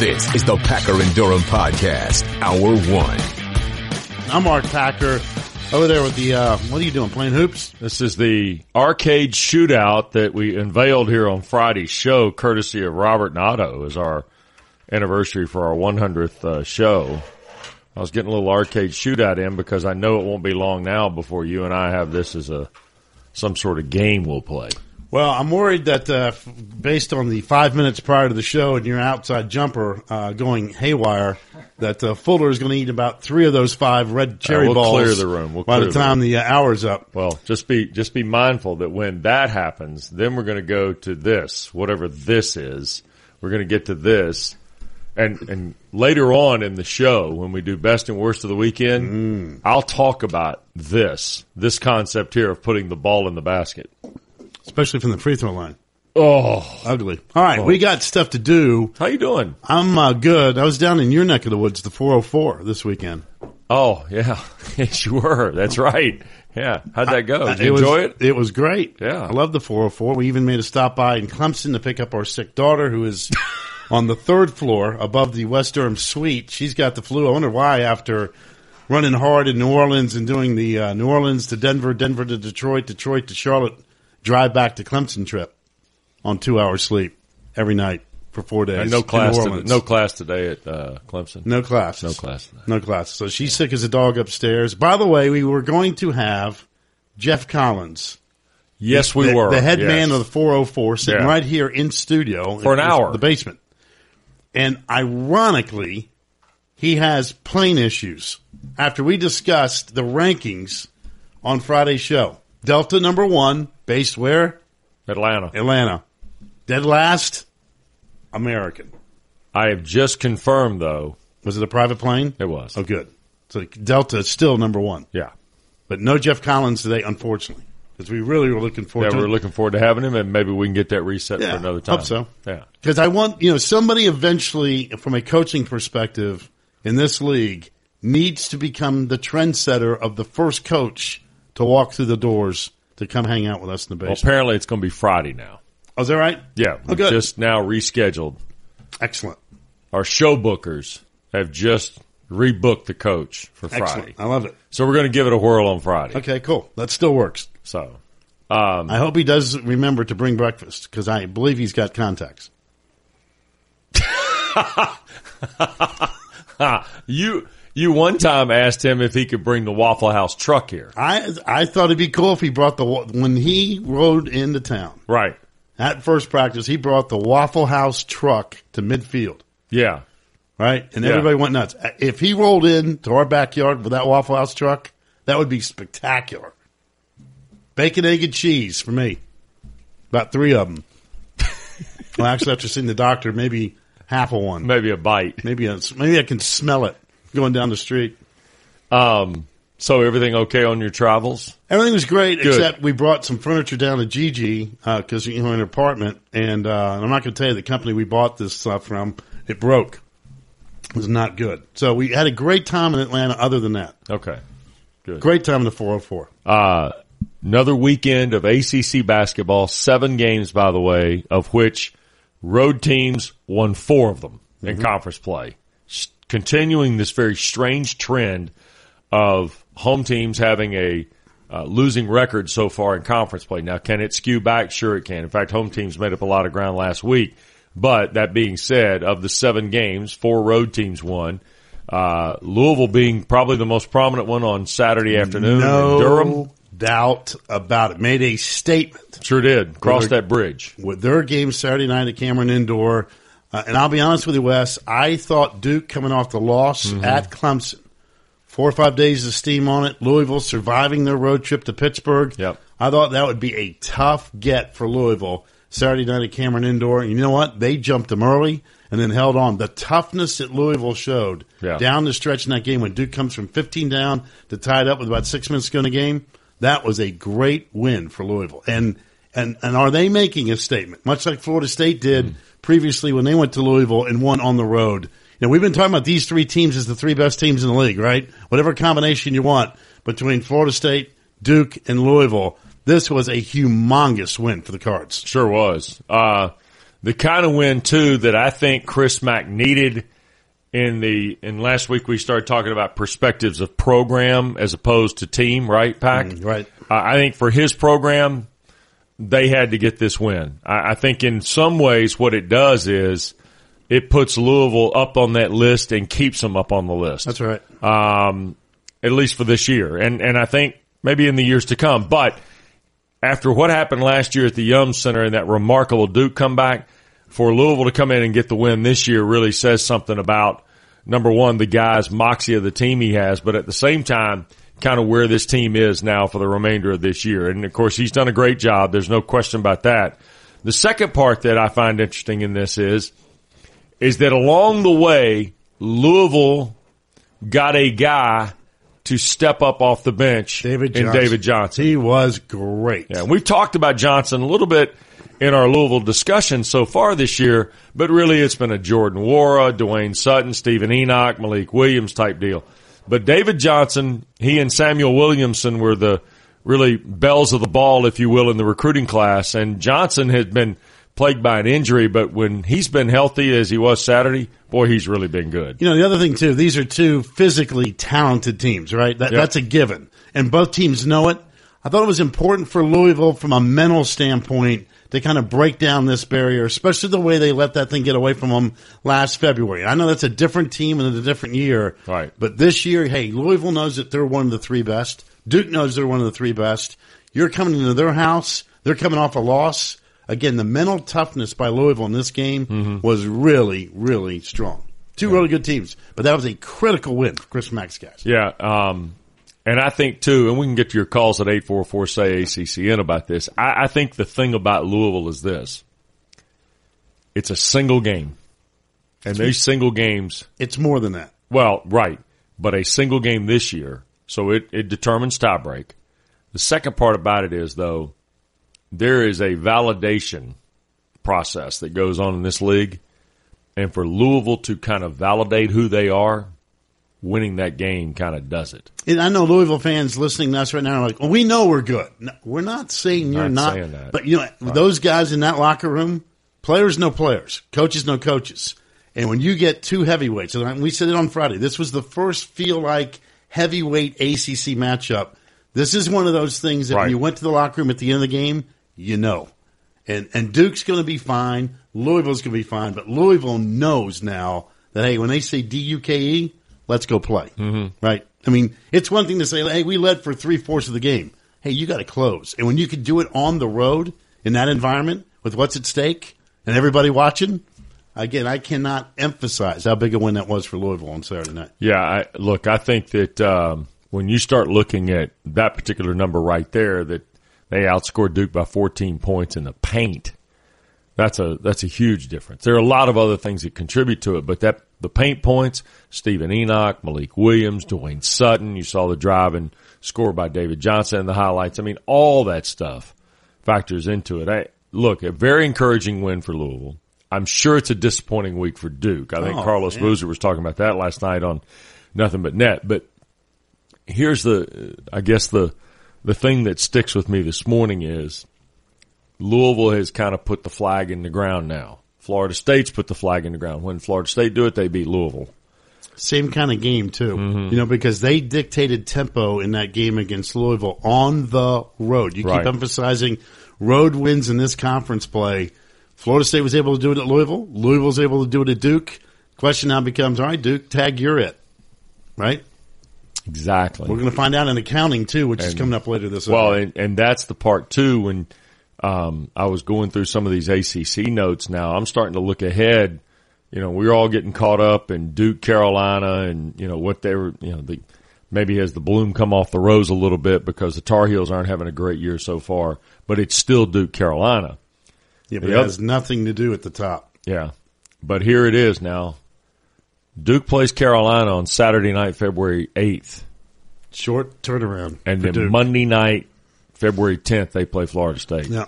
This is the Packer and Durham Podcast, Hour 1. I'm Mark Packer. Over there with the, what are you doing, playing hoops? This is the arcade shootout that we unveiled here on Friday's show, courtesy of Robert and Otto, as our anniversary for our 100th show. I was getting a little arcade shootout in because I know it won't be long now before you and I have this as some sort of game we'll play. Well, I'm worried that based on the 5 minutes prior to the show and your outside jumper going haywire, that Fuller is going to eat about 3 of those 5 red cherry balls. We'll clear the room. By the time the hour's up. Well, just be mindful that when that happens, then we're going to go to this, whatever this is. We're going to get to this. And later on in the show, when we do best and worst of the weekend, I'll talk about this concept here of putting the ball in the basket. Especially from the free throw line. Oh. Ugly. All right, we got stuff to do. How you doing? I'm good. I was down in your neck of the woods, the 404, this weekend. Oh, yeah. Yes, you were. That's right. Yeah. How'd that go? Did you enjoy it? It was great. Yeah. I love the 404. We even made a stop by in Clemson to pick up our sick daughter, who is on the 3rd floor above the West Durham suite. She's got the flu. I wonder why, after running hard in New Orleans and doing the New Orleans to Denver, Denver to Detroit, Detroit to Charlotte, drive back to Clemson trip on 2 hours sleep every night for 4 days. And no class today at Clemson. No class. No class today. No class. So she's sick as a dog upstairs. By the way, we were going to have Jeff Collins. Yes, we were. The head man of the 404 sitting right here in studio. For an hour. The basement. And ironically, he has plane issues after we discussed the rankings on Friday's show. Delta number 1, based where? Atlanta. Dead last, American. I have just confirmed, though. Was it a private plane? It was. Oh, good. So Delta is still number 1. Yeah. But no Jeff Collins today, unfortunately, because we really were looking forward to it. Yeah, we're looking forward to having him, and maybe we can get that reset for another time. Hope so. Yeah. Because I want, somebody eventually, from a coaching perspective in this league, needs to become the trendsetter of the first coach to walk through the doors to come hang out with us in the basement. Well, apparently it's going to be Friday now. Oh, is that right? Yeah. Oh, good. Just now rescheduled. Excellent. Our show bookers have just rebooked the coach for Friday. Excellent. I love it. So we're going to give it a whirl on Friday. Okay, cool. That still works. So, I hope he does remember to bring breakfast, because I believe he's got contacts. You one time asked him if he could bring the Waffle House truck here. I thought it'd be cool if he brought when he rode into town. Right. At first practice, he brought the Waffle House truck to midfield. Yeah. Right? And everybody went nuts. If he rolled into our backyard with that Waffle House truck, that would be spectacular. Bacon, egg, and cheese for me. About 3 of them. Well, actually, after seeing the doctor, maybe half of one. Maybe a bite. Maybe I can smell it going down the street. So everything okay on your travels? Everything was great, Good. except we brought some furniture down to Gigi because in an apartment, and I'm not going to tell you the company we bought this stuff from. It broke. It was not good. So we had a great time in Atlanta. Other than that, Okay, good. Great time in the 404. Another weekend of ACC basketball. 7 games, by the way, of which road teams won 4 of them in conference play. Continuing this very strange trend of home teams having a losing record so far in conference play. Now, can it skew back? Sure it can. In fact, home teams made up a lot of ground last week. But that being said, of the 7 games, 4 road teams won. Louisville being probably the most prominent one on Saturday afternoon. No Durham. doubt about it. Made a statement. Sure did. Crossed that bridge. With their game Saturday night at Cameron Indoor. And I'll be honest with you, Wes, I thought Duke coming off the loss at Clemson, 4 or 5 days of steam on it, Louisville surviving their road trip to Pittsburgh. Yep. I thought that would be a tough get for Louisville Saturday night at Cameron Indoor. And you know what? They jumped them early and then held on. The toughness that Louisville showed down the stretch in that game when Duke comes from 15 down to tie it up with about 6 minutes to go in the game, that was a great win for Louisville. And are they making a statement, much like Florida State did previously when they went to Louisville and won on the road? You know, we've been talking about these 3 teams as the 3 best teams in the league, right? Whatever combination you want between Florida State, Duke, and Louisville, this was a humongous win for the Cards. Sure was. the kind of win, too, that I think Chris Mack needed in last week we started talking about perspectives of program as opposed to team, right, Pack? Right. I think for his program, they had to get this win. I think in some ways what it does is it puts Louisville up on that list and keeps them up on the list. That's right. At least for this year. And I think maybe in the years to come. But after what happened last year at the Yum Center and that remarkable Duke comeback, for Louisville to come in and get the win this year really says something about, number one, the guy's moxie of the team he has, but at the same time, kind of where this team is now for the remainder of this year. And, of course, he's done a great job. There's no question about that. The second part that I find interesting in this is that along the way, Louisville got a guy to step up off the bench in David Johnson. He was great. Yeah, we've talked about Johnson a little bit in our Louisville discussion so far this year, but really it's been a Jordan Wara, Dwayne Sutton, Stephen Enoch, Malik Williams type deal. But David Johnson, he and Samuel Williamson were the really bells of the ball, if you will, in the recruiting class. And Johnson had been plagued by an injury, but when he's been healthy as he was Saturday, boy, he's really been good. You know, the other thing, too, these are two physically talented teams, right? That's a given. And both teams know it. I thought it was important for Louisville from a mental standpoint to kind of break down this barrier, especially the way they let that thing get away from them last February. I know that's a different team and a different year. Right. But this year, hey, Louisville knows that they're one of the three best. Duke knows they're one of the three best. You're coming into their house. They're coming off a loss. Again, the mental toughness by Louisville in this game was really, really strong. Two really good teams. But that was a critical win for Chris Mack's guys. Yeah, and I think, too, and we can get to your calls at 844-SAY-ACCN about this, I think the thing about Louisville is this. It's a single game. And these single games. It's more than that. Well, right. But a single game this year, so it determines tiebreak. The second part about it is, though, there is a validation process that goes on in this league. And for Louisville to kind of validate who they are, winning that game kind of does it. And I know Louisville fans listening to us right now are like, well, we know we're good. No, we're not saying you're not. Saying that. But, you know, those guys in that locker room, players know players, coaches know coaches. And when you get two heavyweights, and we said it on Friday, this was the first feel-like heavyweight ACC matchup. This is one of those things that when you went to the locker room at the end of the game, you know. And Duke's going to be fine. Louisville's going to be fine. But Louisville knows now that, hey, when they say DUKE, let's go play, right? I mean, it's one thing to say, hey, we led for 3/4 of the game. Hey, you got to close. And when you can do it on the road in that environment with what's at stake and everybody watching, again, I cannot emphasize how big a win that was for Louisville on Saturday night. Yeah, I think that when you start looking at that particular number right there, that they outscored Duke by 14 points in the paint, that's a huge difference. There are a lot of other things that contribute to it, but the paint points, Stephen Enoch, Malik Williams, Dwayne Sutton, you saw the drive and score by David Johnson in the highlights. I mean, all that stuff factors into it. Look, a very encouraging win for Louisville. I'm sure it's a disappointing week for Duke. I think Carlos Boozer was talking about that last night on Nothing But Net. But here's the thing that sticks with me this morning is Louisville has kind of put the flag in the ground now. Florida State's put the flag in the ground. When Florida State do it, they beat Louisville. Same kind of game, too. You know, because they dictated tempo in that game against Louisville on the road. You keep emphasizing road wins in this conference play. Florida State was able to do it at Louisville. Louisville was able to do it at Duke. Question now becomes, all right, Duke, tag, you're it. Right? Exactly. We're going to find out in accounting, too, which is coming up later this week. Well, and that's the part, too, when I was going through some of these ACC notes now. I'm starting to look ahead. You know, we're all getting caught up in Duke, Carolina, and, you know, what they were, you know, maybe has the bloom come off the rose a little bit because the Tar Heels aren't having a great year so far, but it's still Duke, Carolina. Yeah, but it has nothing to do at the top. Yeah. But here it is now. Duke plays Carolina on Saturday night, February 8th. Short turnaround. And then Duke. Monday night, February 10th, they play Florida State. Yeah.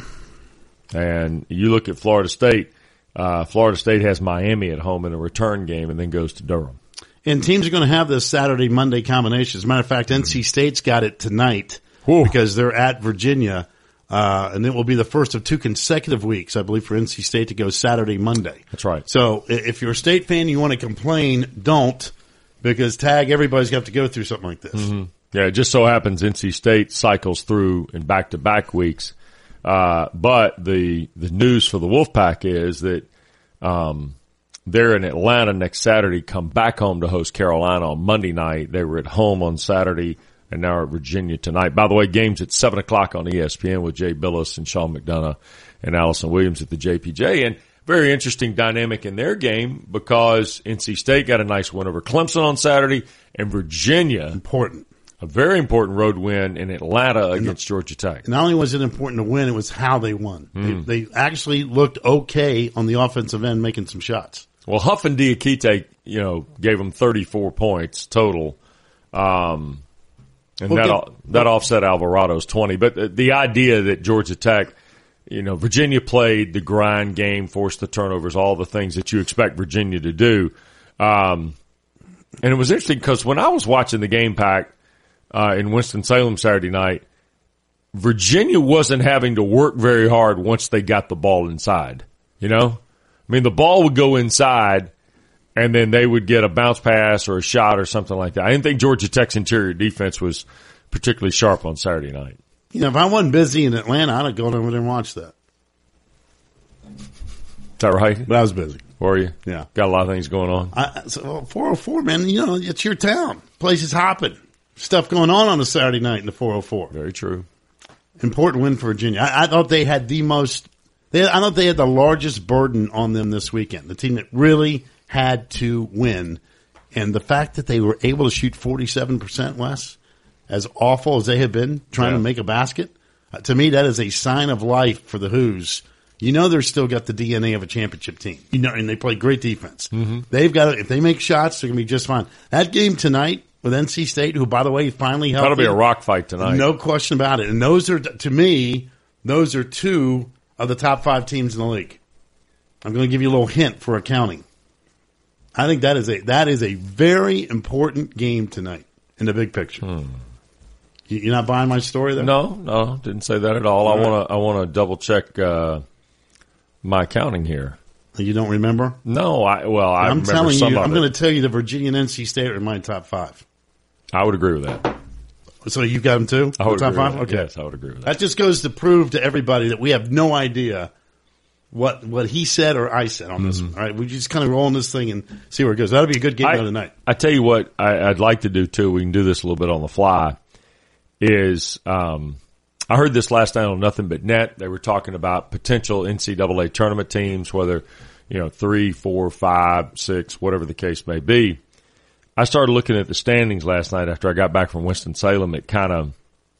And you look at Florida State. Florida State has Miami at home in a return game and then goes to Durham. And teams are going to have this Saturday-Monday combination. As a matter of fact, NC State's got it tonight because they're at Virginia. And it will be the first of 2 consecutive weeks, I believe, for NC State to go Saturday, Monday. That's right. So if you're a State fan and you want to complain, don't, because everybody's got to go through something like this. Mm-hmm. Yeah, it just so happens NC State cycles through in back-to-back weeks. But the news for the Wolfpack is that they're in Atlanta next Saturday, come back home to host Carolina on Monday night. They were at home on Saturday and now are at Virginia tonight. By the way, games at 7 o'clock on ESPN with Jay Billis and Sean McDonough and Allison Williams at the JPJ. And very interesting dynamic in their game because NC State got a nice win over Clemson on Saturday and Virginia. Important. A very important road win in Atlanta against Georgia Tech. Not only was it important to win, it was how they won. They actually looked okay on the offensive end, making some shots. Well, Huff and Diakite, gave them 34 points total. And that offset Alvarado's 20. But the idea that Georgia Tech, Virginia played the grind game, forced the turnovers, all the things that you expect Virginia to do. And it was interesting because when I was watching the game pack in Winston-Salem Saturday night, Virginia wasn't having to work very hard once they got the ball inside, I mean, the ball would go inside, and then they would get a bounce pass or a shot or something like that. I didn't think Georgia Tech's interior defense was particularly sharp on Saturday night. If I wasn't busy in Atlanta, I'd have gone over there and watched that. Is that right? But I was busy. Were you? Yeah. Got a lot of things going on. So 404, man, it's your town. Place is hopping. Stuff going on a Saturday night in the 404. Very true. Important win for Virginia. I thought they had the most – I thought they had the largest burden on them this weekend, the team that really had to win. And the fact that they were able to shoot 47%, Wes, as awful as they have been trying to make a basket, to me that is a sign of life for the Hoos. They're still got the DNA of a championship team. And they play great defense. Mm-hmm. They've got if they make shots, they're going to be just fine. That game tonight with NC State, who, by the way, finally helped. That'll be a rock fight tonight. No question about it. And those are, to me, those are 2 of the top 5 teams in the league. I'm going to give you a little hint for accounting. I think that is a very important game tonight in the big picture. You're not buying my story there? No, didn't say that at all. I want to double check my accounting here. You don't remember? No, I remember telling some you. of I'm it. going to tell you the Virginia and NC State are in my top 5. I would agree with that. So you've got them too? I would top agree 5? with that. Okay. Yes, I would agree with that. That just goes to prove to everybody that we have no idea what he said or I said on this one. All right, we just kind of roll on this thing and see where it goes. That'll be a good game tonight. I tell you what I'd like to do too. We can do this a little bit on the fly. Is I heard this last night on Nothing But Net. They were talking about potential NCAA tournament teams, whether 3, 4, 5, 6, whatever the case may be. I started looking at the standings last night after I got back from Winston-Salem. It kind of,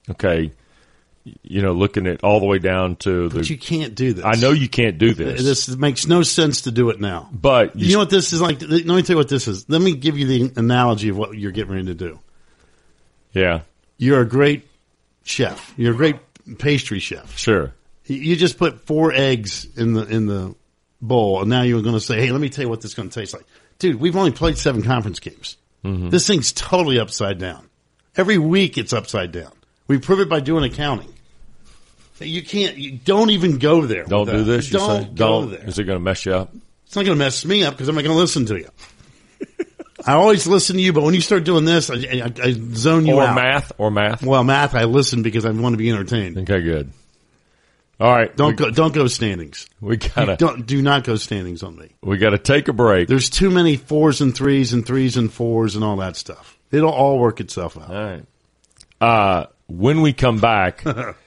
looking at all the way down to But you can't do this. I know you can't do this. This makes no sense to do it now. But you know what this is like? Let me tell you what this is. Let me give you the analogy of what you're getting ready to do. Yeah. You're a great chef. You're a great pastry chef. Sure. You just put 4 eggs in the bowl, and now you're going to say, hey, let me tell you what this is going to taste like. Dude, we've only played 7 conference games. Mm-hmm. This thing's totally upside down. Every week it's upside down. We prove it by doing accounting. You don't even go there. Don't do this. Don't go there. Is it going to mess you up? It's not going to mess me up because I'm not going to listen to you. I always listen to you, but when you start doing this, I zone you out. Or math. Well, math, I listen because I want to be entertained. Okay, good. All right. Don't go standings. Do not go standings on me. We got to take a break. There's too many 4s and 3s and 3s and 4s and all that stuff. It'll all work itself out. All right. When we come back,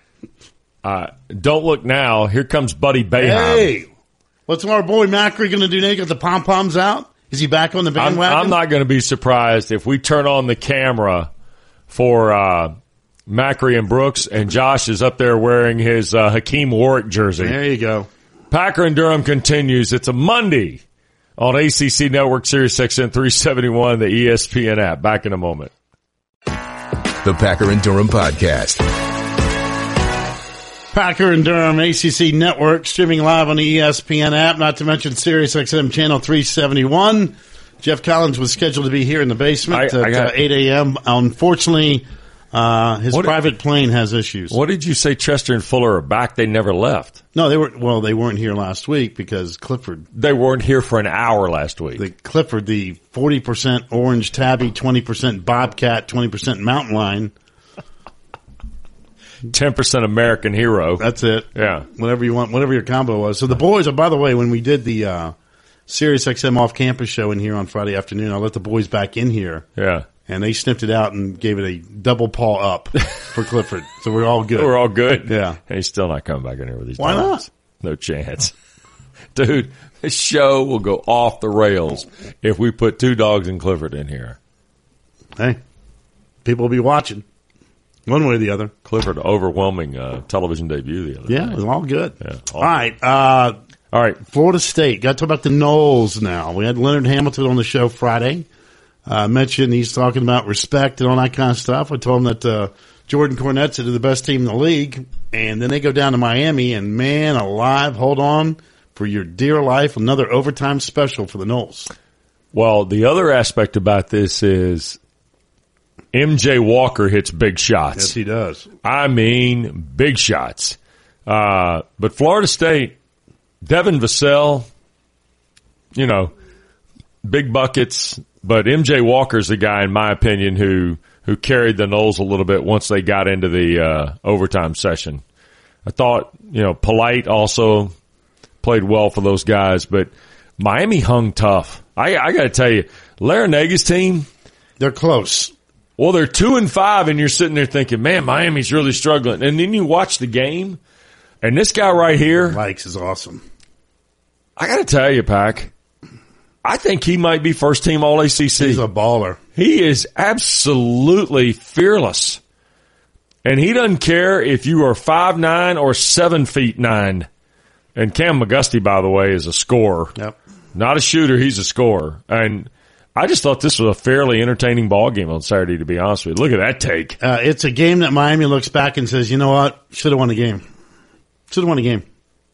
don't look now. Here comes Buddy Boeheim. Hey, what's our boy Macri going to do now? You got the pom-poms out? Is he back on the bandwagon? I'm not going to be surprised if we turn on the camera for Macri and Brooks, and Josh is up there wearing his Hakeem Warwick jersey. There you go. Packer and Durham continues. It's a Monday on ACC Network, Sirius XM 371, the ESPN app. Back in a moment. The Packer and Durham Podcast. Packer and Durham, ACC Network, streaming live on the ESPN app, not to mention Sirius XM Channel 371. Jeff Collins was scheduled to be here in the basement at 8 a.m. Unfortunately, His private plane has issues. What did you say? Chester and Fuller are back? They never left. No, they weren't here last week because Clifford. They weren't here for an hour last week. The 40% orange tabby, 20% bobcat, 20% mountain lion. 10% American hero. That's it. Yeah. Whatever you want, whatever your combo was. So the boys, by the way, when we did the Sirius XM off-campus show in here on Friday afternoon, I let the boys back in here. Yeah. And they sniffed it out and gave it a double paw up for Clifford. So we're all good. We're all good. Yeah. And he's still not coming back in here with these Why dogs. not? No chance. Dude, this show will go off the rails if we put 2 dogs in Clifford in here. Hey, people will be watching. One way or the other. Clifford overwhelming television debut the other day. Yeah, it was all good. Yeah, all right. All right. Florida State. Got to talk about the Noles now. We had Leonard Hamilton on the show Friday. Mentioned he's talking about respect and all that kind of stuff. I told him that Jordan Cornett's the best team in the league. And then they go down to Miami, and man alive, hold on for your dear life, another overtime special for the Noles. Well, the other aspect about this is MJ Walker hits big shots. Yes, he does. I mean, big shots. But Florida State, Devin Vassell, big buckets. But MJ Walker's the guy, in my opinion, who carried the Noles a little bit once they got into the overtime session. I thought, Polite also played well for those guys, but Miami hung tough. I got to tell you, Larinaga's team, they're close. Well, they're 2-5, and you're sitting there thinking, man, Miami's really struggling. And then you watch the game, and this guy right here, Likes is awesome. I got to tell you, Pac, I think he might be first team All ACC. He's a baller. He is absolutely fearless. And he doesn't care if you are 5'9" or 7'9". And Cam McGusty, by the way, is a scorer. Yep. Not a shooter, he's a scorer. And I just thought this was a fairly entertaining ball game on Saturday, to be honest with you. Look at that take. It's a game that Miami looks back and says, you know what? Should have won the game. Should have won the game.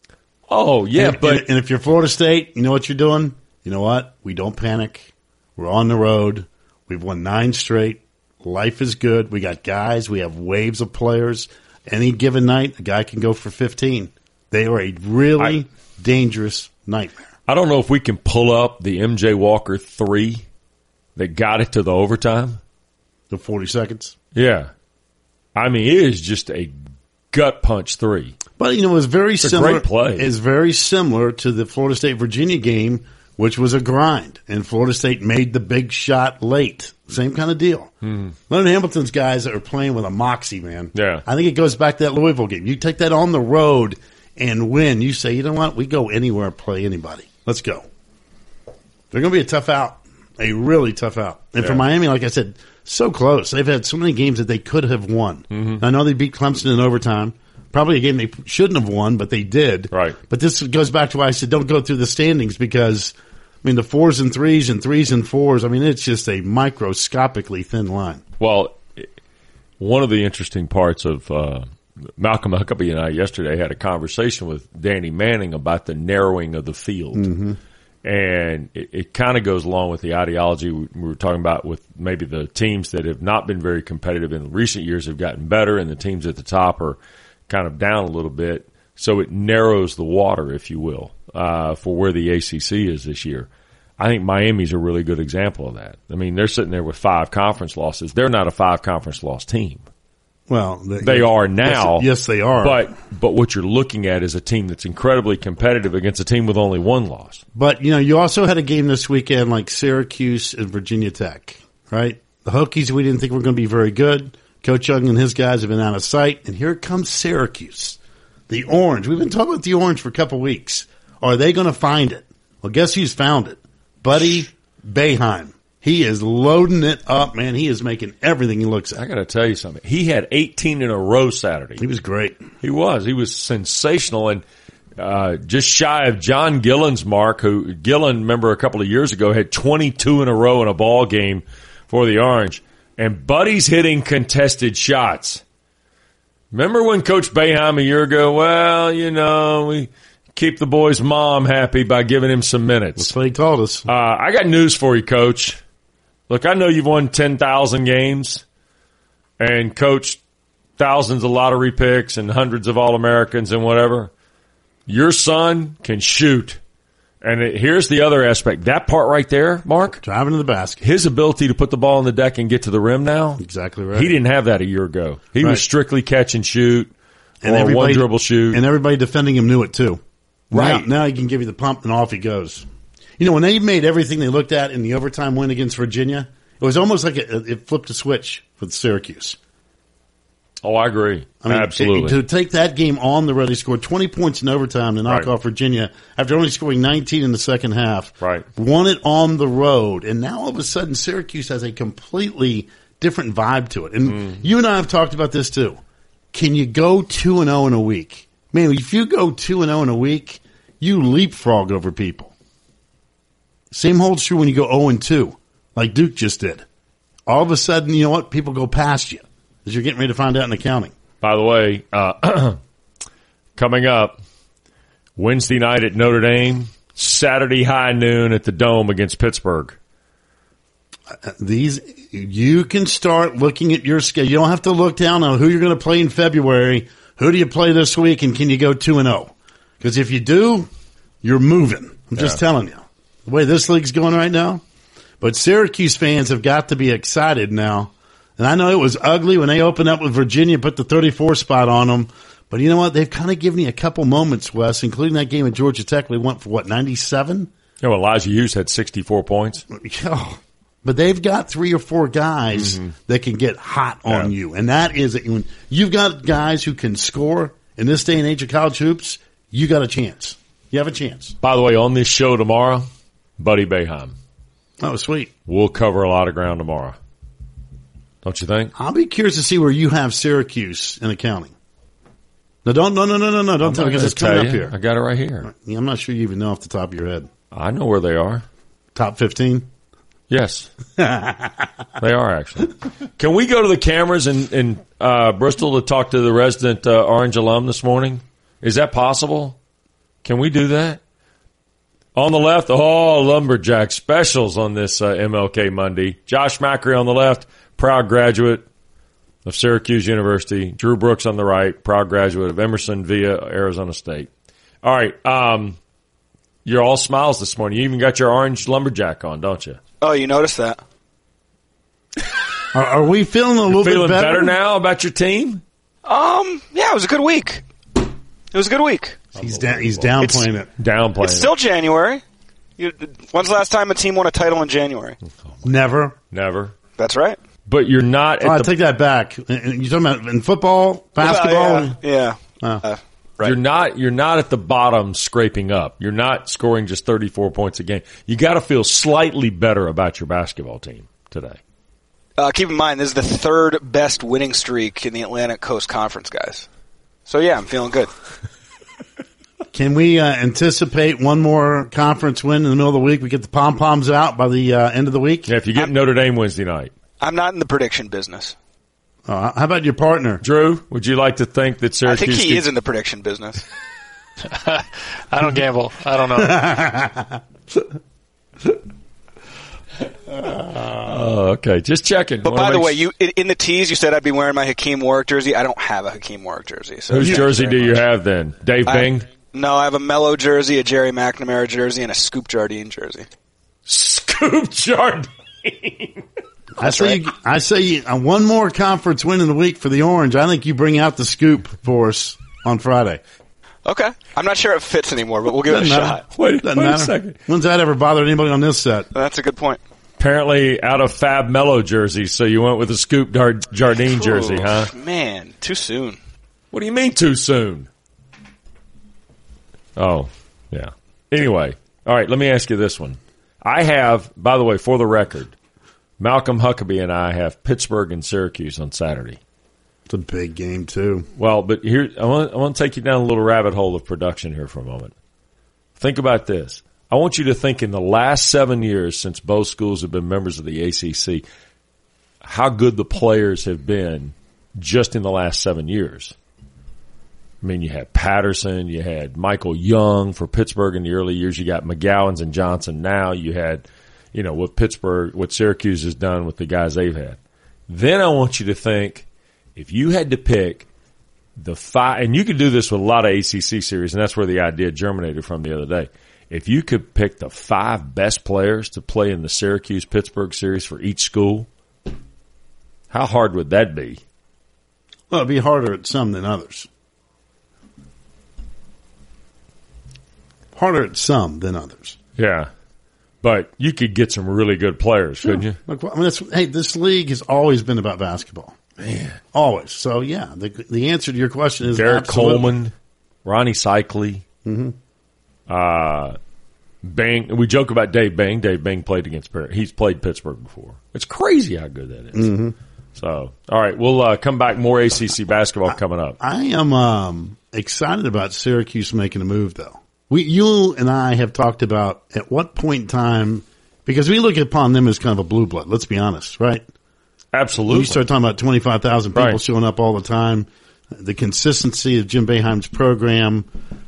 Oh, yeah, and if you're Florida State, you know what you're doing? You know what? We don't panic. We're on the road. We've won 9 straight. Life is good. We got guys. We have waves of players. Any given night, a guy can go for 15. They are a really dangerous nightmare. I don't know if we can pull up the MJ Walker 3 that got it to the overtime. The 40 seconds? Yeah. I mean, it is just a gut punch 3. But, it was very similar. A great play. It's very similar to the Florida State-Virginia game, which was a grind. And Florida State made the big shot late. Same kind of deal. Leonard Hamilton's guys are playing with a moxie, man. Yeah. I think it goes back to that Louisville game. You take that on the road and win. You say, you know what? We go anywhere and play anybody. Let's go. They're going to be a tough out. A really tough out. And for Miami, like I said, so close. They've had so many games that they could have won. I know they beat Clemson in overtime. Probably a game they shouldn't have won, but they did. Right. But this goes back to why I said don't go through the standings because, the 4s and 3s and 3s and 4s, it's just a microscopically thin line. Well, one of the interesting parts of Malcolm Huckabee and I yesterday had a conversation with Danny Manning about the narrowing of the field. And it kind of goes along with the ideology we were talking about with maybe the teams that have not been very competitive in recent years have gotten better, and the teams at the top are kind of down a little bit. So it narrows the water, if you will, for where the ACC is this year. I think Miami's a really good example of that. They're sitting there with 5 conference losses. They're not a 5 conference loss team. Well, they are now. Yes, they are. But what you're looking at is a team that's incredibly competitive against a team with only 1 loss. But, you also had a game this weekend like Syracuse and Virginia Tech, right? The Hokies, we didn't think were going to be very good. Coach Young and his guys have been out of sight. And here comes Syracuse. The Orange. We've been talking about the Orange for a couple weeks. Are they going to find it? Well, guess who's found it? Buddy Boeheim. He is loading it up, man. He is making everything he looks at. I got to tell you something. He had 18 in a row Saturday. He was great. He was sensational, and just shy of John Gillen's mark, who Gillen, remember a couple of years ago, had 22 in a row in a ball game for the Orange. And Buddy's hitting contested shots. Remember when Coach Boeheim a year ago, we keep the boy's mom happy by giving him some minutes. That's what he told us. I got news for you, Coach. Look, I know you've won 10,000 games, and coached thousands of lottery picks and hundreds of All-Americans and whatever. Your son can shoot. And here's the other aspect. That part right there, Mark. Driving to the basket. His ability to put the ball on the deck and get to the rim now. Exactly right. He didn't have that a year ago. He was strictly catch and shoot or one dribble shoot. And everybody defending him knew it too. Right. Now he can give you the pump and off he goes. You know, when they made everything they looked at in the overtime win against Virginia, it was almost like it flipped a switch for Syracuse. Oh, I agree. I mean, absolutely. To take that game on the road, he scored 20 points in overtime to knock off Virginia after only scoring 19 in the second half. Right. Won it on the road. And now all of a sudden Syracuse has a completely different vibe to it. And you and I have talked about this too. Can you go 2-0 in a week? Man, if you go 2-0 in a week, you leapfrog over people. Same holds true when you go 0-2, like Duke just did. All of a sudden, you know what? People go past you. As you're getting ready to find out in accounting. By the way, coming up Wednesday night at Notre Dame, Saturday high noon at the Dome against Pittsburgh. You can start looking at your schedule. You don't have to look down on who you're going to play in February. Who do you play this week, and can you go 2-0? Because if you do, you're moving. I'm just telling you. The way this league's going right now. But Syracuse fans have got to be excited now. And I know it was ugly when they opened up with Virginia, put the 34 spot on them. But you know what? They've kind of given you a couple moments, Wes, including that game at Georgia Tech. They went for, 97? Yeah, well, Elijah Hughes had 64 points. Oh, but they've got 3 or 4 guys that can get hot on you. And that is, when you've got guys who can score in this day and age of college hoops, you got a chance. You have a chance. By the way, on this show tomorrow, Buddy Boeheim. Oh, sweet. We'll cover a lot of ground tomorrow. Don't you think? I'll be curious to see where you have Syracuse in accounting. No, don't tell me because it's coming up here. I got it right here. I'm not sure you even know off the top of your head. I know where they are. Top 15? Yes. They are, actually. Can we go to the cameras in Bristol to talk to the resident Orange alum this morning? Is that possible? Can we do that? On the left, Lumberjack specials on this MLK Monday. Josh Macri on the left, proud graduate of Syracuse University. Drew Brooks on the right, proud graduate of Emerson via Arizona State. All right. You're all smiles this morning. You even got your orange lumberjack on, don't you? Oh, you noticed that? Are we feeling a little bit better now about your team? Yeah, it was a good week. He's downplaying it. It's still January. When's the last time a team won a title in January? Never. That's right. But you're not. I take that back. You're talking about in football, basketball. Yeah. Right. You're not at the bottom scraping up. You're not scoring just 34 points a game. You got to feel slightly better about your basketball team today. Keep in mind, this is the third best winning streak in the Atlantic Coast Conference, guys. So yeah, I'm feeling good. Can we anticipate one more conference win in the middle of the week? We get the pom-poms out by the end of the week? Yeah, if you get Notre Dame Wednesday night. I'm not in the prediction business. How about your partner? Drew, would you like to think that Syracuse... I think he is in the prediction business. I don't gamble. I don't know. Okay, just checking. But by the way, you in the tease, you said I'd be wearing my Hakeem Warwick jersey. I don't have a Hakeem Warwick jersey. So whose jersey do you have then? Dave Bing? No, I have a Mello jersey, a Jerry McNamara jersey, and a Scoop Jardine jersey. Scoop Jardine. I say one more conference win in the week for the Orange. I think you bring out the scoop for us on Friday. Okay. I'm not sure it fits anymore, but we'll give it a shot. Wait a second. When's that ever bothered anybody on this set? That's a good point. Apparently out of Fab Mello jersey, so you went with a Scoop Jardine jersey, huh? Man, too soon. What do you mean too soon? Oh, yeah. Anyway, all right, let me ask you this one. I have, by the way, for the record, Malcolm Huckabee and I have Pittsburgh and Syracuse on Saturday. It's a big game, too. Well, but here I want to take you down a little rabbit hole of production here for a moment. Think about this. I want you to think in the last 7 years since both schools have been members of the ACC, how good the players have been just in the last 7 years. I mean, you had Patterson, you had Michael Young for Pittsburgh in the early years, you got McGowens and Johnson now, you had, what Syracuse has done with the guys they've had. Then I want you to think If you had to pick the 5, and you could do this with a lot of ACC series, and that's where the idea germinated from the other day. If you could pick the 5 best players to play in the Syracuse-Pittsburgh series for each school, how hard would that be? Well, it'd be harder at some than others. Harder at some than others. Yeah. But you could get some really good players, couldn't you? Look, I mean, this league has always been about basketball. Man. Always. So, yeah, the answer to your question is Derek absolutely. Coleman, Ronnie Cycli, Bang. We joke about Dave Bang. Dave Bang played against Pitt. He's played Pittsburgh before. It's crazy how good that is. So, all right, we'll come back. More ACC basketball coming up. I am excited about Syracuse making a move, though. You and I have talked about at what point in time, because we look upon them as kind of a blue blood, let's be honest, right? Absolutely. When you start talking about 25,000 people Right. showing up all the time, the consistency of Jim Boeheim's program,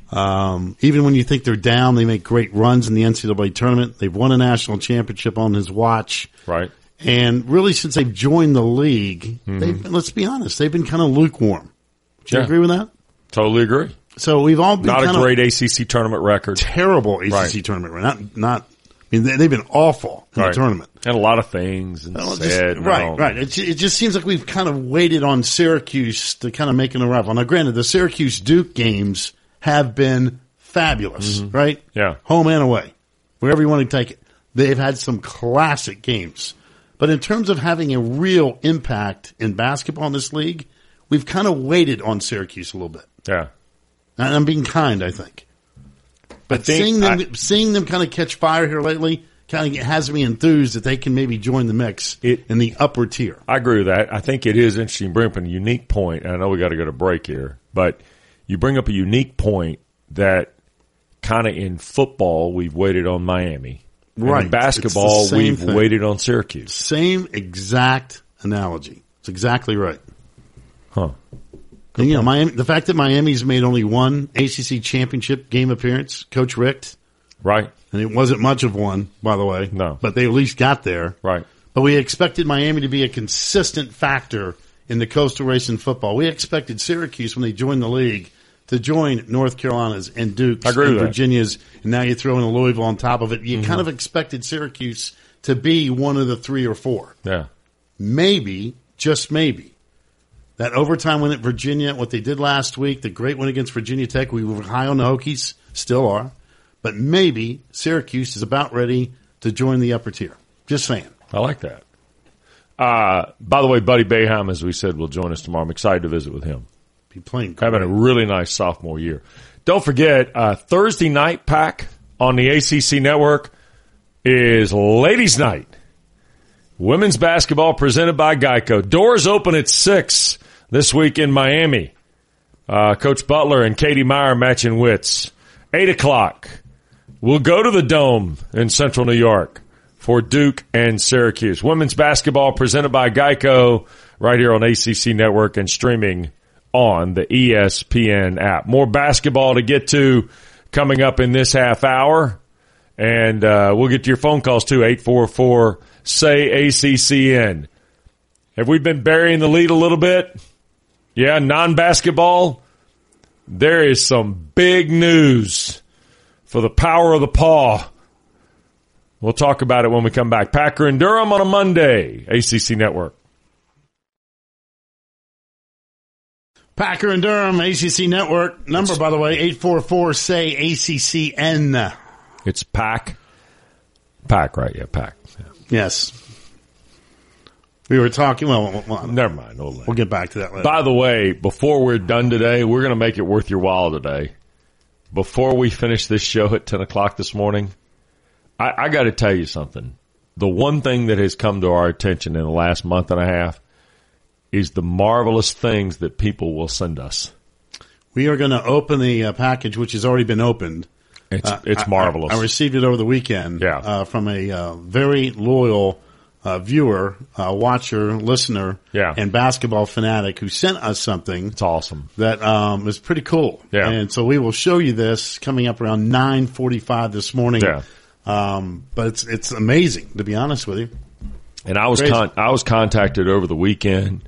even when you think they're down, they make great runs in the NCAA tournament. They've won a national championship on his watch. Right. And really, since they've joined the league, let's be honest, they've been kind of lukewarm. Do you Yeah. agree with that? Totally agree. So we've all been Not kind a of great ACC tournament record. terrible ACC Right. tournament. Not. I mean, they've been awful in Right. the tournament. And a lot of things and Well, said. right. It just seems like we've kind of waited on Syracuse to kind of make an arrival. Now, granted, the Syracuse-Duke games have been fabulous, right? Yeah. Home and away, wherever you want to take it. They've had some classic games. But in terms of having a real impact in basketball in this league, we've kind of waited on Syracuse a little bit. Yeah. And I'm being kind, I think. But seeing them kind of catch fire here lately kind of has me enthused that they can maybe join the mix in the upper tier. I agree with that. I think it is interesting. You bring up a unique point, and I know we got to go to break here, but you bring up a unique point that kind of in football we've waited on Miami. And Right. in basketball It's the same we've thing. waited on Syracuse. Same exact analogy. It's exactly right. Huh. And, you know, Miami, the fact that Miami's made only one ACC championship game appearance, Coach Richt, Right. and it wasn't much of one, by the way. No. But they at least got there. Right. But we expected Miami to be a consistent factor in the coastal race in football. We expected Syracuse, when they joined the league, to join North Carolina's and Duke's I agree and with that. Virginia's, and now you throw in a Louisville on top of it. You kind of expected Syracuse to be one of the 3 or 4. Yeah. Maybe, just maybe, that overtime win at Virginia, what they did last week, the great win against Virginia Tech, we were high on the Hokies, still are, but maybe Syracuse is about ready to join the upper tier. Just saying. I like that. By the way, Buddy Boeheim, as we said, will join us tomorrow. I'm excited to visit with him. Be playing great. Having a really nice sophomore year. Don't forget, Thursday night pack on the ACC network is Ladies' Night. Women's basketball presented by Geico. Doors open at 6 this week in Miami. Coach Butler and Katie Meyer matching wits. 8 o'clock. We'll go to the Dome in Central New York for Duke and Syracuse. Women's basketball presented by Geico right here on ACC Network and streaming on the ESPN app. More basketball to get to coming up in this half hour. And we'll get to your phone calls too, 844-SAY-ACCN. Have we been burying the lead a little bit? Yeah, non-basketball. There is some big news for the power of the paw. We'll talk about it when we come back. Packer and Durham on a Monday, ACC Network. Packer and Durham, ACC Network. Number, by the way, 844-SAY-ACCN. It's Pack. Pack, right? Yeah, Pack. Yeah. Yes. We were talking, well, Never mind. we'll get back to that later. By the way, before we're done today, we're going to make it worth your while today. Before we finish this show at 10 o'clock this morning, I got to tell you something. The one thing that has come to our attention in the last month and a half is the marvelous things that people will send us. We are going to open the package, which has already been opened. It's marvelous. I received it over the weekend from a very loyal viewer, watcher, listener, and basketball fanatic who sent us something. It's awesome. That is pretty cool. Yeah. And so we will show you this coming up around 9:45 this morning. Yeah. But it's amazing, to be honest with you. And I was contacted over the weekend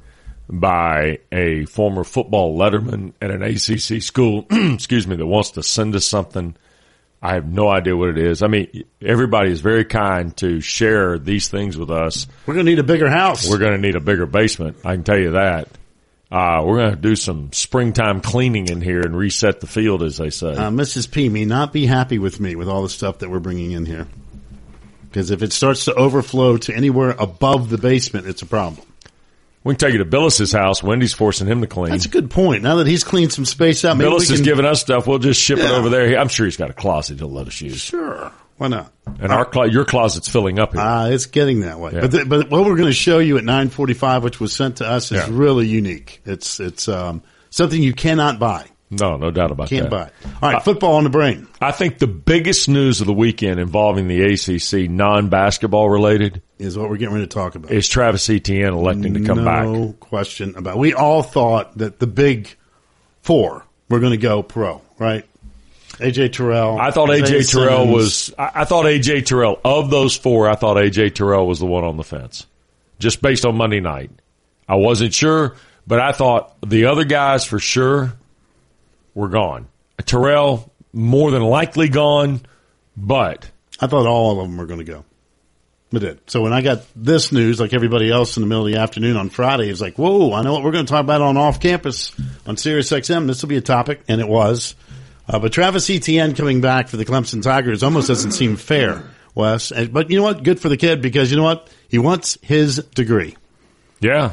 by a former football letterman at an ACC school, excuse me, that wants to send us something. I have no idea what it is. I mean, everybody is very kind to share these things with us. We're going to need a bigger house. We're going to need a bigger basement. I can tell you that. We're going to do some springtime cleaning in here and reset the field, as they say. Mrs. P may not be happy with me with all the stuff that we're bringing in here. Because if it starts to overflow to anywhere above the basement, it's a problem. We can take you to Billis's house. Wendy's forcing him to clean. That's a good point. Now that he's cleaned some space out, maybe Billis is giving us stuff. We'll just ship it over there. I'm sure he's got a closet he'll let us use. Sure. Why not? And your closet's filling up here. It's getting that way. Yeah. But what we're going to show you at 9:45, which was sent to us, is really unique. It's something you cannot buy. No doubt about that. Can't buy. All right, football on the brain. I think the biggest news of the weekend involving the ACC, non-basketball related, is what we're getting ready to talk about. Is Travis Etienne electing to come back. No question about it. We all thought that the big four were going to go pro, right? A.J. Terrell. I thought A.J. Terrell was – I thought A.J. Terrell – of those four, I thought A.J. Terrell was the one on the fence, just based on Monday night. I wasn't sure, but I thought the other guys for sure were gone. Terrell, more than likely gone, but – I thought all of them were going to go. I did. So when I got this news, like everybody else in the middle of the afternoon on Friday, it was like, whoa, I know what we're going to talk about on Off Campus on Sirius XM. This will be a topic, and it was. But Travis Etienne coming back for the Clemson Tigers almost doesn't seem fair, Wes. But you know what? Good for the kid because you know what? He wants his degree. Yeah.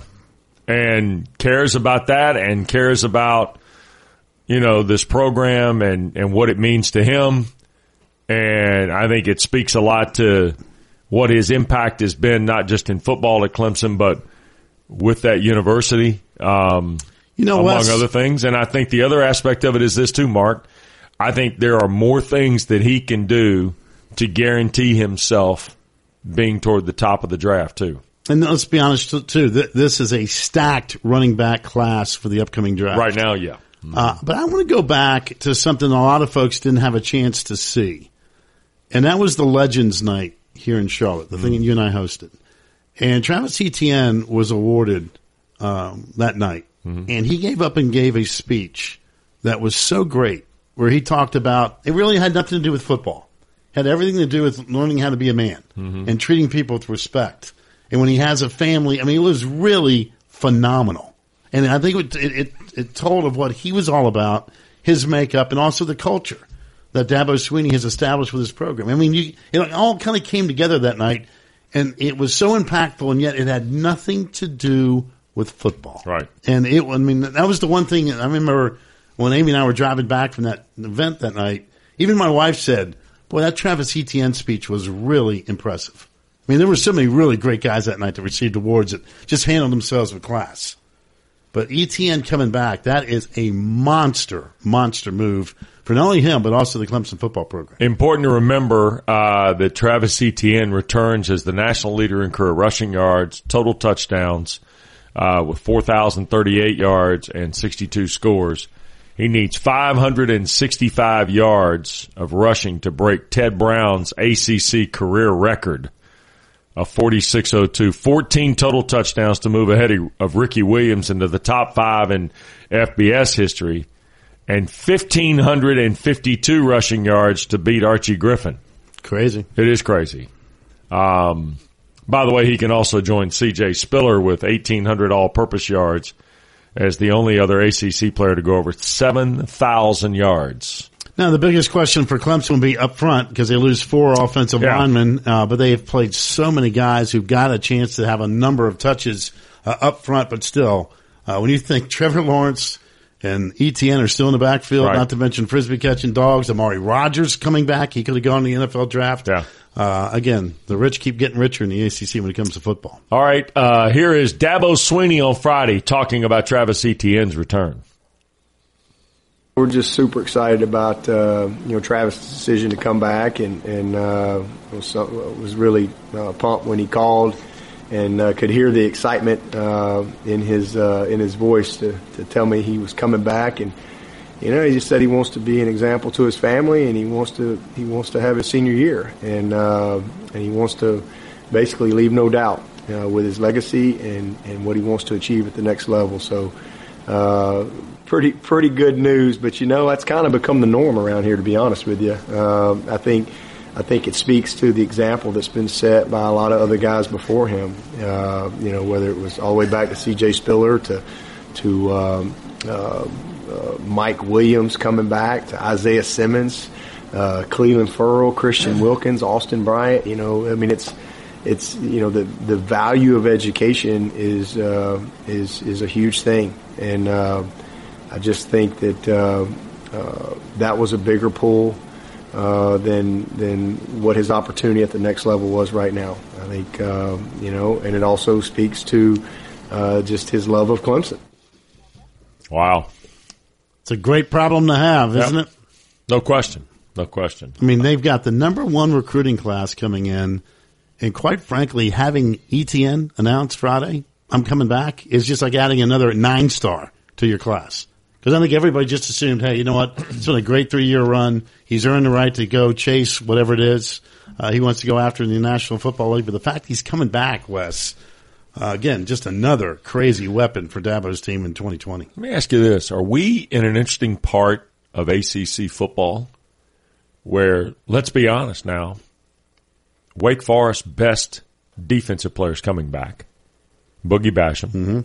And cares about that and cares about, this program and what it means to him. And I think it speaks a lot to what his impact has been, not just in football at Clemson, but with that university, among Wes, other things. And I think the other aspect of it is this too, Mark. I think there are more things that he can do to guarantee himself being toward the top of the draft, too. And let's be honest, too, this is a stacked running back class for the upcoming draft. Right now, yeah. But I want to go back to something a lot of folks didn't have a chance to see. And that was the Legends Night here in Charlotte, the thing that you and I hosted. And Travis Etienne was awarded that night. And he gave up and gave a speech that was so great, where he talked about, it really had nothing to do with football. It had everything to do with learning how to be a man and treating people with respect. And when he has a family, I mean, it was really phenomenal. And I think it told of what he was all about, his makeup, and also the culture that Dabo Swinney has established with his program. I mean, it all kind of came together that night, and it was so impactful, and yet it had nothing to do with football. Right. And that was the one thing I remember when Amy and I were driving back from that event that night. Even my wife said, boy, that Travis Etienne speech was really impressive. I mean, there were so many really great guys that night that received awards that just handled themselves with class. But Etienne coming back, that is a monster move for not only him, but also the Clemson football program. Important to remember that Travis Etienne returns as the national leader in career rushing yards, total touchdowns, with 4,038 yards and 62 scores. He needs 565 yards of rushing to break Ted Brown's ACC career record of 46.02. 14 total touchdowns to move ahead of Ricky Williams into the top 5 in FBS history, and 1,552 rushing yards to beat Archie Griffin. Crazy. It is crazy. By the way, he can also join C.J. Spiller with 1,800 all-purpose yards as the only other ACC player to go over 7,000 yards. Now, the biggest question for Clemson will be up front because they lose 4 offensive linemen, but they have played so many guys who've got a chance to have a number of touches up front. But still, when you think Trevor Lawrence and Etienne are still in the backfield, not to mention Frisbee catching dogs, Amari Rodgers coming back, he could have gone to the NFL draft. Yeah. Again, the rich keep getting richer in the ACC when it comes to football. All right, here is Dabo Swinney on Friday talking about Travis Etienne's return. We're just super excited about Travis' decision to come back, and was really pumped when he called, and could hear the excitement in his voice to tell me he was coming back. And he just said he wants to be an example to his family, and he wants to have his senior year, and he wants to basically leave no doubt with his legacy and what he wants to achieve at the next level. So pretty good news. But, that's kind of become the norm around here, to be honest with you. I think it speaks to the example that's been set by a lot of other guys before him, whether it was all the way back to C.J. Spiller to Mike Williams coming back, to Isaiah Simmons, Cleveland Ferrell, Christian Wilkins, Austin Bryant. It's the value of education is a huge thing, and I just think that that was a bigger pull than what his opportunity at the next level was right now. I think and it also speaks to just his love of Clemson. Wow. It's a great problem to have, isn't it? No question. No question. I mean, they've got the number one recruiting class coming in, and quite frankly, having ETN announced Friday, I'm coming back, is just like adding another 9-star to your class. Because I think everybody just assumed, hey, you know what? It's been a great 3-year run. He's earned the right to go chase whatever it is he wants to go after in the National Football League. But the fact he's coming back, Wes, again, just another crazy weapon for Dabo's team in 2020. Let me ask you this. Are we in an interesting part of ACC football where, let's be honest now, Wake Forest best defensive players coming back, Boogie Basham.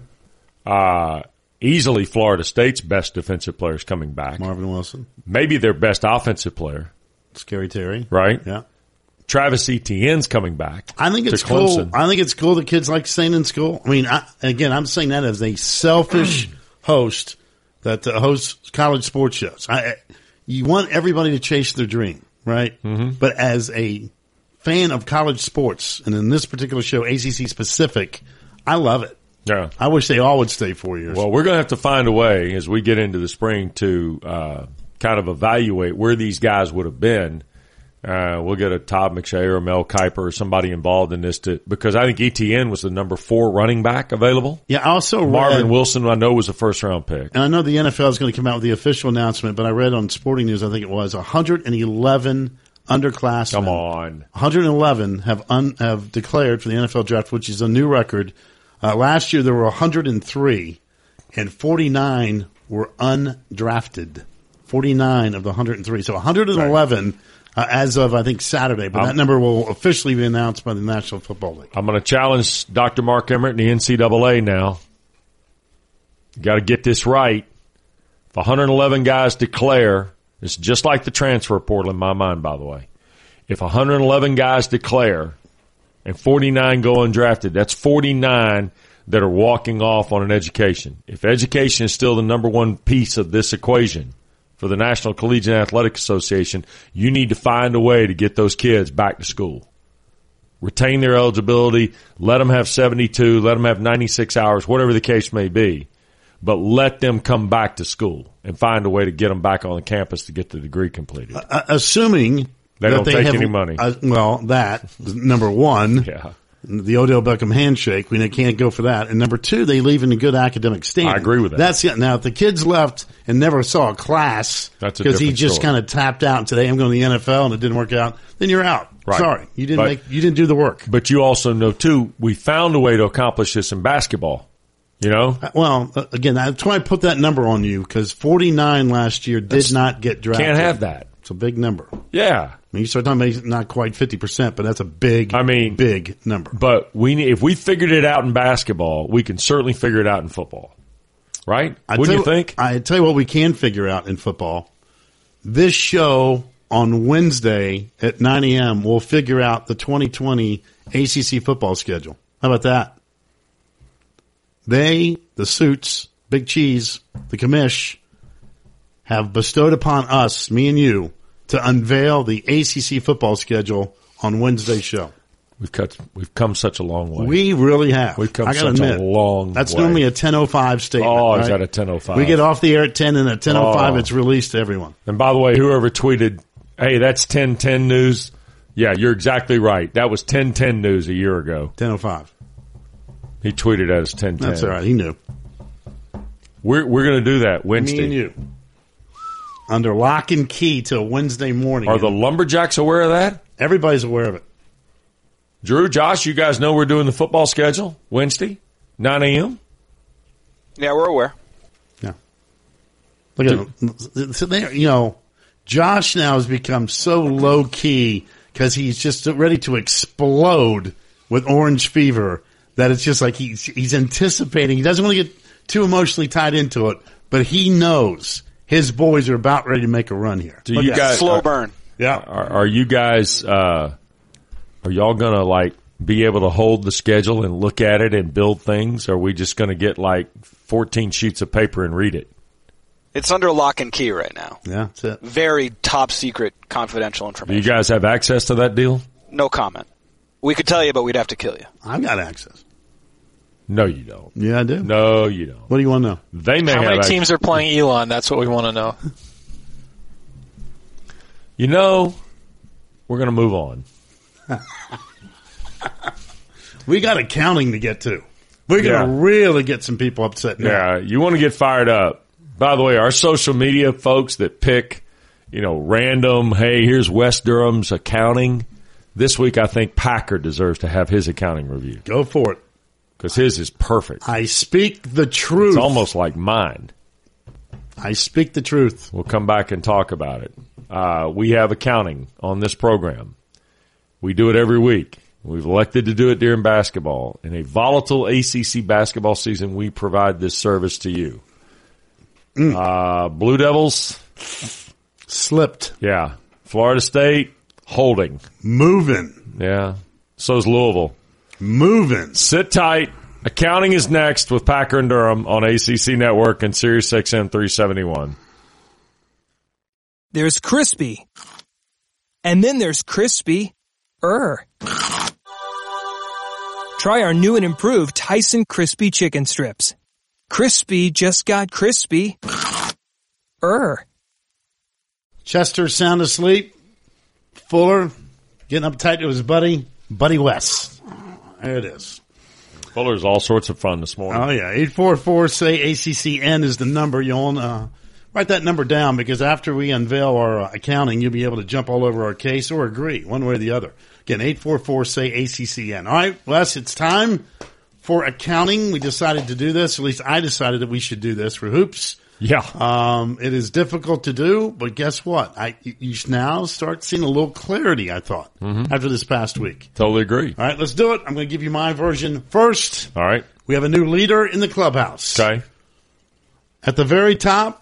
Easily Florida State's best defensive players coming back. Marvin Wilson. Maybe their best offensive player. Scary Terry. Right? Yeah. Travis Etienne's coming back. I think it's cool. I think it's cool that kids like staying in school. I mean, I'm saying that as a selfish host that hosts college sports shows. You want everybody to chase their dream, right? Mm-hmm. But as a fan of college sports, and in this particular show, ACC specific, I love it. Yeah. I wish they all would stay 4 years. Well, we're going to have to find a way as we get into the spring to kind of evaluate where these guys would have been. We'll get a Todd McShay or a Mel Kiper or somebody involved in this because I think ETN was the number 4 running back available. Yeah, I also Marvin Wilson, I know, was a first-round pick. And I know the NFL is going to come out with the official announcement, but I read on Sporting News, I think it was 111 underclassmen. Come on. 111 have declared for the NFL draft, which is a new record. Last year there were 103, and 49 were undrafted. 49 of the 103. So 111 as of, I think, Saturday. But that number will officially be announced by the National Football League. I'm going to challenge Dr. Mark Emmert and the NCAA now. You got to get this right. If 111 guys declare, it's just like the transfer portal in my mind, by the way. If 111 guys declare and 49 go undrafted, that's 49 that are walking off on an education. If education is still the number one piece of this equation for the National Collegiate Athletic Association, you need to find a way to get those kids back to school. Retain their eligibility, let them have 72, let them have 96 hours, whatever the case may be, but let them come back to school and find a way to get them back on the campus to get the degree completed. Assuming they don't take any money. That, number one. Yeah. The Odell Beckham handshake, we can't go for that. And number 2, they leave in a good academic standing. I agree with that. Now, if the kids left and never saw a class because he just kind of tapped out and said, hey, I'm going to the NFL and it didn't work out, then you're out. Right. Sorry. You didn't do the work. But you also know, too, we found a way to accomplish this in basketball. You know? Well, again, that's why I put that number on you, because 49 last year did not get drafted. Can't have that. It's a big number. Yeah. I mean, you start talking about not quite 50%, but that's a big number. But if we figured it out in basketball, we can certainly figure it out in football. Right? Wouldn't you think? I tell you what we can figure out in football. This show on Wednesday at 9 a.m. will figure out the 2020 ACC football schedule. How about that? They, the Suits, Big Cheese, the commish, have bestowed upon us, me and you, to unveil the ACC football schedule on Wednesday's show. We've come such a long way. We really have. We've come such a long way. That's normally a 10:05 statement. Oh, right? Is that a 10:05? We get off the air at 10, and at 10:05 it's released to everyone. And by the way, whoever tweeted, hey, that's 10:10 news, yeah, you're exactly right. That was 10:10 news a year ago. 10:05. He tweeted as 10:10. That's all right. He knew. We're going to do that Wednesday. Me and you. Under lock and key till Wednesday morning. Are the Lumberjacks aware of that? Everybody's aware of it. Drew, Josh, you guys know we're doing the football schedule Wednesday, 9 a.m.? Yeah, we're aware. Yeah. Look at him. So there, Josh now has become so low key because he's just ready to explode with orange fever that it's just like he's anticipating. He doesn't want to get too emotionally tied into it, but he knows his boys are about ready to make a run here. Do you guys slow burn? Yeah. Are you guys? Are y'all gonna be able to hold the schedule and look at it and build things? Or are we just gonna get 14 sheets of paper and read it? It's under lock and key right now. Yeah, that's it. Very top secret, confidential information. Do you guys have access to that deal? No comment. We could tell you, but we'd have to kill you. I've got access. No, you don't. Yeah, I do. No, you don't. What do you want to know? They may How have many teams are playing Elon? That's what we want to know. We're going to move on. We got accounting to get to. We're going to really get some people upset now. Yeah, you want to get fired up. By the way, our social media folks that pick, random, hey, here's West Durham's accounting. This week, I think Packer deserves to have his accounting review. Go for it. Because his is perfect. I speak the truth. It's almost like mine. I speak the truth. We'll come back and talk about it. We have accounting on this program. We do it every week. We've elected to do it during basketball. In a volatile ACC basketball season, we provide this service to you. Blue Devils. Slipped. Yeah. Florida State. Holding. Moving. Yeah. So's Louisville. Moving. Sit tight. Accounting is next with Packer and Durham on ACC Network and Sirius XM 371. There's crispy. And then there's crispy. Try our new and improved Tyson Crispy Chicken Strips. Crispy just got crispy. Chester sound asleep. Fuller getting uptight to his buddy West. There it is. Fuller's all sorts of fun this morning. Oh, yeah. 844-SAY-ACCN is the number. You'll write that number down because after we unveil our accounting, you'll be able to jump all over our case or agree one way or the other. Again, 844-SAY-ACCN. All right, Wes, it's time for accounting. We decided to do this. At least I decided that we should do this for hoops. Yeah. It is difficult to do, but guess what? You now start seeing a little clarity, I thought, after this past week. Totally agree. All right, let's do it. I'm going to give you my version first. All right. We have a new leader in the clubhouse. Okay. At the very top,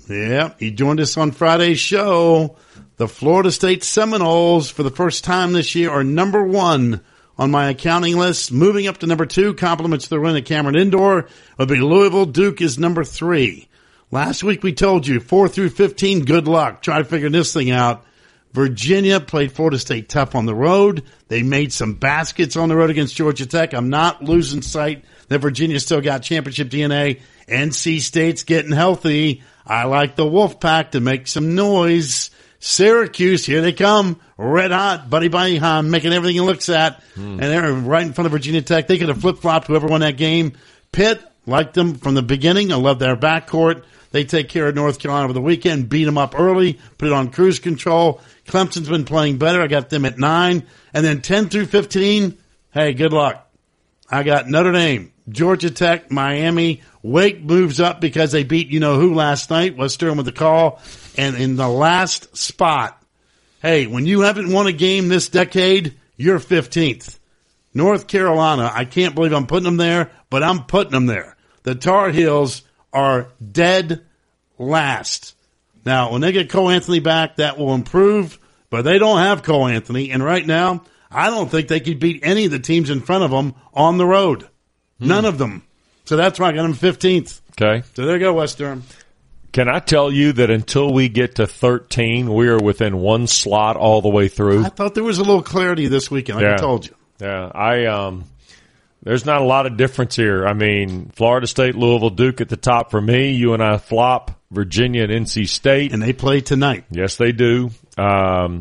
he joined us on Friday's show. The Florida State Seminoles, for the first time this year, are number 1 on my accounting list. Moving up to number 2, compliments to the win at Cameron Indoor, would be Louisville. Duke is number 3. Last week we told you 4 through 15, good luck. Try to figure this thing out. Virginia played Florida State tough on the road. They made some baskets on the road against Georgia Tech. I'm not losing sight that Virginia still got championship DNA. NC State's getting healthy. I like the Wolfpack to make some noise. Syracuse, here they come. Red hot. Buddy Boeheim making everything he looks at. And they're right in front of Virginia Tech. They could have flip-flopped whoever won that game. Pitt, liked them from the beginning. I love their backcourt. They take care of North Carolina over the weekend, beat them up early, put it on cruise control. Clemson's been playing better. I got them at 9. And then 10 through 15, hey, good luck. I got Notre Dame, Georgia Tech, Miami. Wake moves up because they beat you-know-who last night. West Durham with the call. And in the last spot, hey, when you haven't won a game this decade, you're 15th. North Carolina, I can't believe I'm putting them there, but I'm putting them there. The Tar Heels are dead last. Now, when they get Cole Anthony back, that will improve, but they don't have Cole Anthony, and right now, I don't think they could beat any of the teams in front of them on the road. None of them. So that's why I got them 15th. Okay. So there you go, West Durham. Can I tell you that until we get to 13, we are within one slot all the way through? I thought there was a little clarity this weekend, like I told you. Yeah, there's not a lot of difference here. I mean, Florida State, Louisville, Duke at the top for me. You and I flop Virginia and NC State. And they play tonight. Yes, they do. I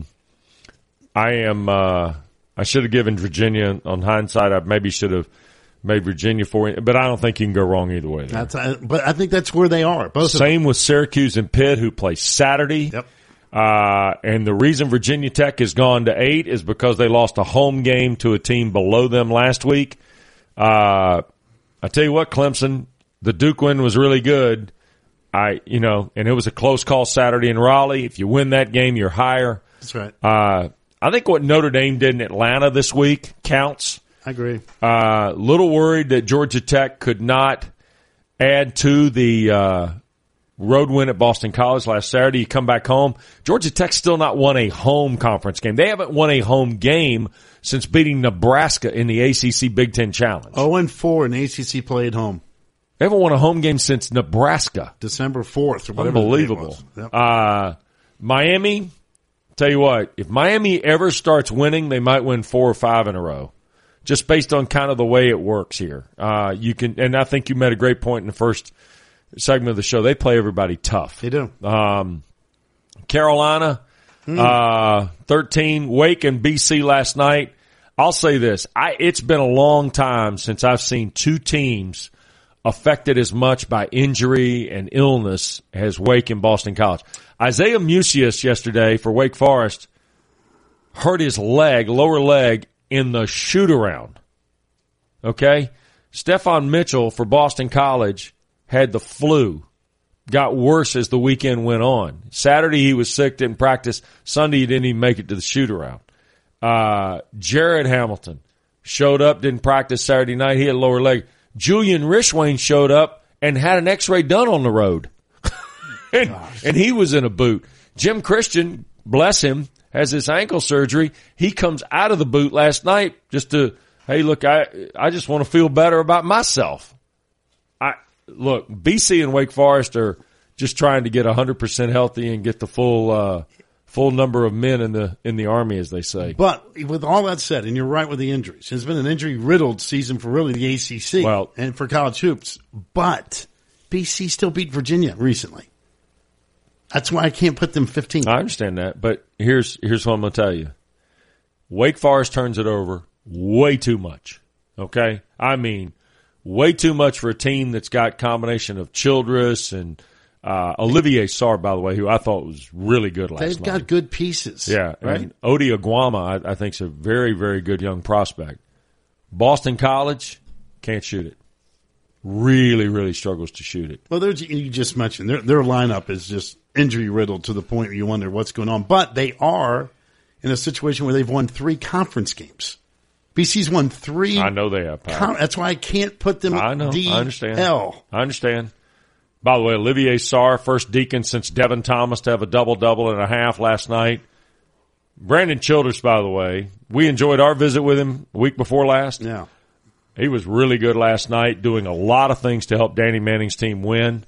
should have given Virginia, on hindsight, I maybe should have made Virginia for it, but I don't think you can go wrong either way. But I think that's where they are. Same with Syracuse and Pitt, who play Saturday. Yep. And the reason Virginia Tech has gone to 8 is because they lost a home game to a team below them last week. I tell you what, Clemson, the Duke win was really good. And it was a close call Saturday in Raleigh. If you win that game, you're higher. That's right. I think what Notre Dame did in Atlanta this week counts. I agree. Little worried that Georgia Tech could not add to the road win at Boston College last Saturday. You come back home. Georgia Tech's still not won a home conference game. They haven't won a home game since beating Nebraska in the ACC Big Ten Challenge. 0-4 in ACC play at home. They haven't won a home game since Nebraska. December 4th. Or whatever. Unbelievable. Yep. Miami, tell you what, if Miami ever starts winning, they might win 4 or 5 in a row. Just based on kind of the way it works here. And I think you made a great point in the first segment of the show. They play everybody tough. They do. Carolina, 13, Wake and BC last night. I'll say this. It's been a long time since I've seen two teams affected as much by injury and illness as Wake and Boston College. Isaiah Musius yesterday for Wake Forest hurt his lower leg, in the shoot-around. Okay? Stephon Mitchell for Boston College had the flu. Got worse as the weekend went on. Saturday he was sick, didn't practice. Sunday he didn't even make it to the shoot-around. Jared Hamilton showed up, didn't practice Saturday night. He had a lower leg. Julian Rishwain showed up and had an x-ray done on the road. and he was in a boot. Jim Christian, bless him, has his ankle surgery. He comes out of the boot last night just to, hey, look, I just want to feel better about myself. Look, BC and Wake Forest are just trying to get 100% healthy and get the full number of men in the Army, as they say. But with all that said, and you're right with the injuries, it's been an injury-riddled season for really the ACC and for college hoops. But BC still beat Virginia recently. That's why I can't put them 15. I understand that, but here's what I'm going to tell you. Wake Forest turns it over way too much, okay? I mean, way too much for a team that's got combination of Childress and Olivier Sarr, by the way, who I thought was really good last night. They've got good pieces. Yeah, right? And Odi Aguama, I think, is a very, very good young prospect. Boston College, can't shoot it. Really, really struggles to shoot it. Well, you just mentioned their lineup is just injury-riddled to the point where you wonder what's going on. But they are in a situation where they've won 3 conference games. BC's won 3. I know they have power. That's why I can't put them I know. DL. I understand. By the way, Olivier Sarr, first Deacon since Devin Thomas to have a double-double and a half last night. Brandon Childress, by the way, we enjoyed our visit with him a week before last. Yeah. He was really good last night, doing a lot of things to help Danny Manning's team win.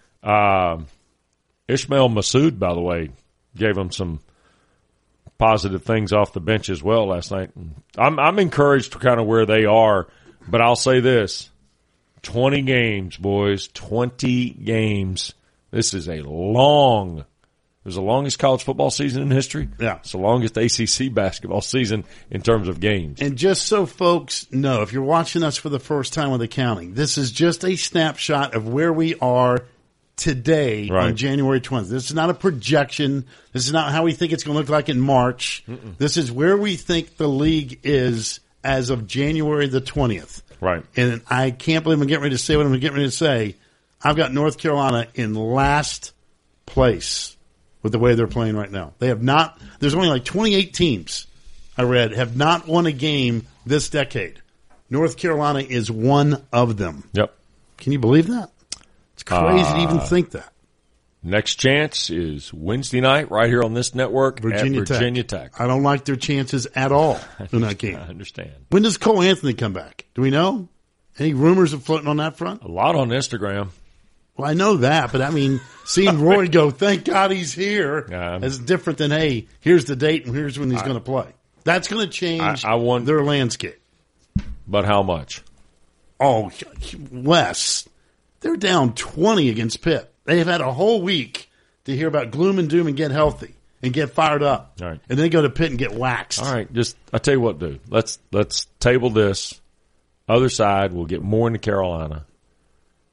Ishmael Massoud, by the way, gave him some positive things off the bench as well last night. I'm encouraged to kind of where they are, but I'll say this. 20 games, boys. 20 games. This is it was the longest college football season in history. Yeah. It's the longest ACC basketball season in terms of games. And just so folks know, if you're watching us for the first time with accounting, this is just a snapshot of where we are today on January 20th. This is not a projection. This is not how we think it's going to look like in March. This is where we think the league is as of January the 20th. Right. And I can't believe I'm getting ready to say what I'm getting ready to say. I've got North Carolina in last place with the way they're playing right now. They have not – there's only like 28 teams, I read, have not won a game this decade. North Carolina is one of them. Yep. Can you believe that? It's crazy to even think that. Next chance is Wednesday night right here on this network at Virginia Tech. I don't like their chances at all in that game. I understand. When does Cole Anthony come back? Do we know? Any rumors of floating on that front? A lot on Instagram. Well, I know that, but I mean, seeing Roy go, thank God he's here, is different than, hey, here's the date and here's when he's going to play. That's going to change their landscape. But how much? Oh, Wes, they're down 20 against Pitt. They have had a whole week to hear about gloom and doom and get healthy and get fired up. All right. And then go to Pitt and get waxed. All right, I'll tell you what, dude. Let's table this. Other side, we'll get more into Carolina.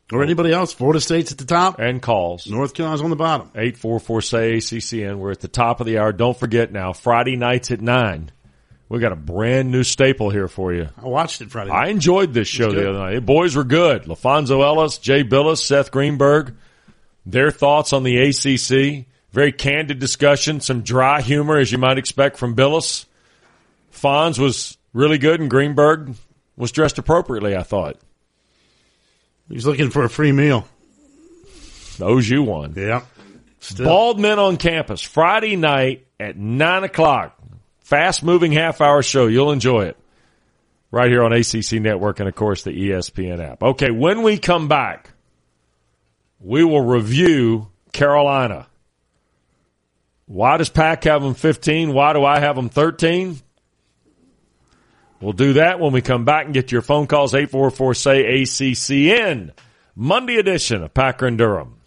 Or anybody else. Florida State's at the top. And calls. North Carolina's on the bottom. 844-SAY-ACCN. We're at the top of the hour. Don't forget now, Friday nights at 9. We got a brand new staple here for you. I watched it Friday night. I enjoyed this show the other night. The boys were good. LaFonso Ellis, Jay Billis, Seth Greenberg. Their thoughts on the ACC. Very candid discussion. Some dry humor, as you might expect from Billis. Fonz was really good, and Greenberg was dressed appropriately, I thought. He's looking for a free meal. OSU won. Yeah. Still. Bald Men on Campus, Friday night at 9 o'clock. Fast-moving half-hour show. You'll enjoy it. Right here on ACC Network and, of course, the ESPN app. Okay, when we come back, we will review Carolina. Why does Pack have them 15? Why do I have them 13? We'll do that when we come back and get your phone calls. 844-SAY-ACCN. Monday edition of Packer and Durham.